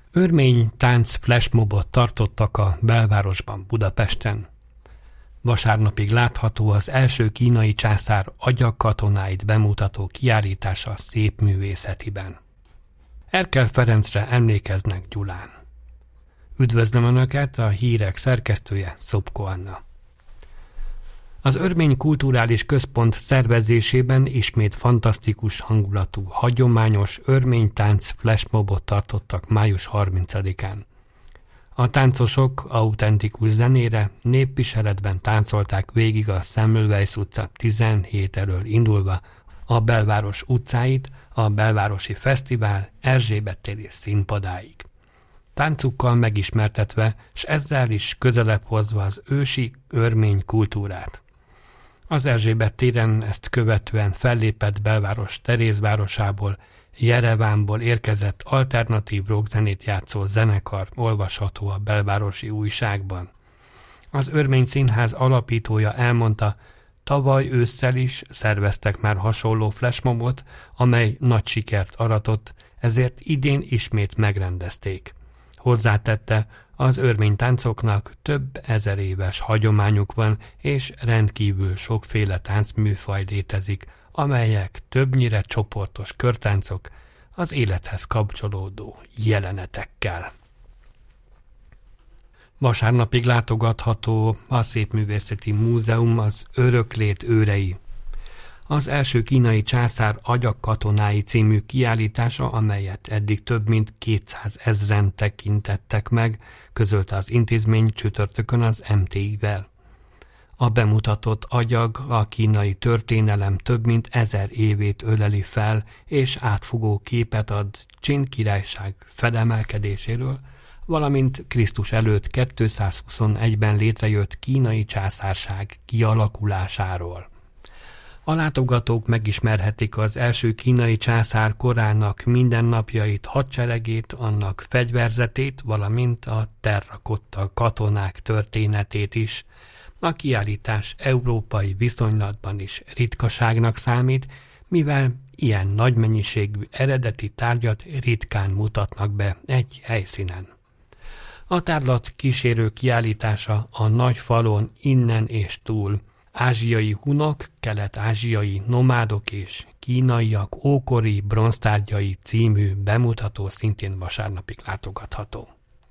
Örmény tánc flashmobot tartottak a belvárosban, Budapesten. Vasárnapig látható az első kínai császár agyakkatonáit bemutató kiállítása Szépművészetiben. Erkel Ferencre emlékeznek Gyulán. Üdvözlöm Önöket, a hírek szerkesztője Szopko Anna. Az Örmény Kulturális Központ szervezésében ismét fantasztikus hangulatú, hagyományos örmény tánc flashmobot tartottak május 30-án. A táncosok autentikus zenére népviseletben táncolták végig a Semmelweis utca 17 elől indulva a belváros utcáit, a belvárosi fesztivál Erzsébet téri színpadáig. Táncukkal megismertetve, s ezzel is közelebb hozva az ősi örmény kultúrát. Az Erzsébet téren ezt követően fellépett belváros Terézvárosából, Jerevánból érkezett alternatív rockzenét játszó zenekar olvasható a belvárosi újságban. Az Örmény Színház alapítója elmondta, tavaly ősszel is szerveztek már hasonló flashmobot, amely nagy sikert aratott, ezért idén ismét megrendezték. Hozzátette, az örmény táncoknak több ezer éves hagyományuk van, és rendkívül sokféle táncműfaj létezik, amelyek többnyire csoportos körtáncok, az élethez kapcsolódó jelenetekkel. Vasárnapig látogatható a Szépművészeti Múzeum az Öröklét őrei. Az első kínai császár agyakkatonáit című kiállítása, amelyet eddig több mint 200 000-en tekintettek meg, közölte az intézmény csütörtökön az MTI-vel. A bemutatott agyag a kínai történelem több mint 1000 évét öleli fel, és átfogó képet ad Csin királyság felemelkedéséről, valamint Krisztus előtt 221-ben létrejött kínai császárság kialakulásáról. A látogatók megismerhetik az első kínai császár korának mindennapjait, hadseregét, annak fegyverzetét, valamint a terrakotta katonák történetét is. A kiállítás európai viszonylatban is ritkaságnak számít, mivel ilyen nagy mennyiségű eredeti tárgyat ritkán mutatnak be egy helyszínen. A tárlat kísérő kiállítása a nagy falon innen és túl, ázsiai hunok, kelet-ázsiai nomádok és kínaiak ókori bronztárgyai című bemutató szintén vasárnapig látogatható.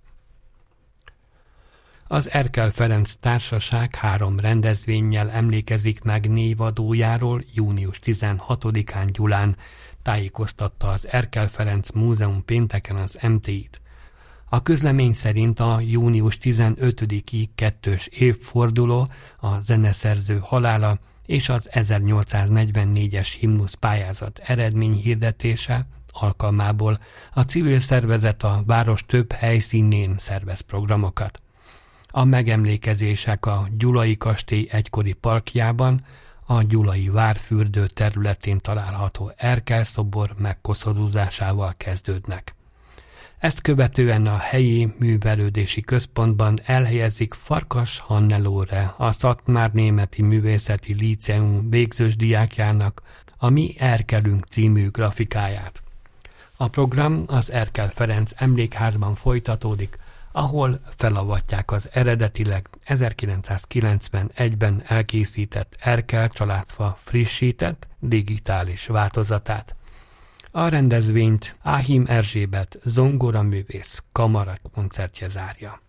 Az Erkel Ferenc Társaság 3 rendezvénnyel emlékezik meg névadójáról június 16-án Gyulán, tájékoztatta az Erkel Ferenc Múzeum pénteken az MTI-t. A közlemény szerint a június 15-i 2. évforduló, a zeneszerző halála és az 1844-es himnusz pályázat eredményhirdetése alkalmából a civil szervezet a város több helyszínén szervez programokat. A megemlékezések a Gyulai kastély egykori parkjában, a Gyulai várfürdő területén található Erkel szobor megkoszorúzásával kezdődnek. Ezt követően a helyi művelődési központban elhelyezik Farkas Hannelore, a Szatmár-németi művészeti líceum végzős diákjának a Mi Erkelünk című grafikáját. A program az Erkel Ferenc emlékházban folytatódik, ahol felavatják az eredetileg 1991-ben elkészített Erkel családfa frissített digitális változatát. A rendezvényt Áhim Erzsébet zongoraművész kamara koncertje zárja.